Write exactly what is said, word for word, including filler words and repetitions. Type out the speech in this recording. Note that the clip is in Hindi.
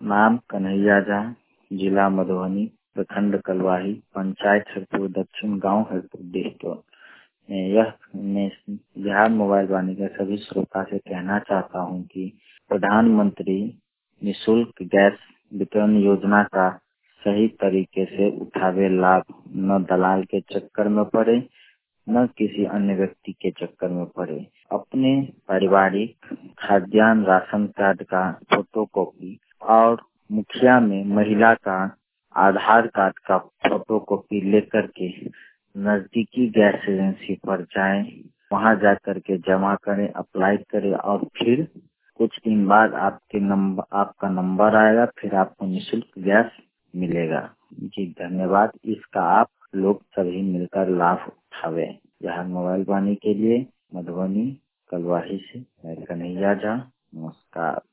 नाम कन्हैया झा, जिला मधुबनी, प्रखंड कलवाही, पंचायत हरपुर दक्षिण, गांव हरपुर डिस्ट्रिक्ट। यह मैं बिहार मोबाइल वाणी के सभी श्रोता से कहना चाहता हूं कि प्रधानमंत्री निःशुल्क गैस वितरण योजना का सही तरीके से उठावे लाभ, न दलाल के चक्कर में पड़े, न किसी अन्य व्यक्ति के चक्कर में पड़े। अपने पारिवारिक खाद्यान्न राशन कार्ड का फोटोकॉपी और मुखिया में महिला का आधार कार्ड का फोटोकॉपी लेकर के नजदीकी गैस एजेंसी पर जाएं, वहां जाकर के जमा करें, अप्लाई करें और फिर कुछ दिन बाद आपके नंबर आपका नंबर आएगा, फिर आपको निःशुल्क गैस मिलेगा। जी धन्यवाद। इसका आप लोग सभी मिलकर लाभ उठावे। बिहार मोबाइल वाणी के लिए मधुबनी कलवाही से मैं कन्हैया झा, नमस्कार।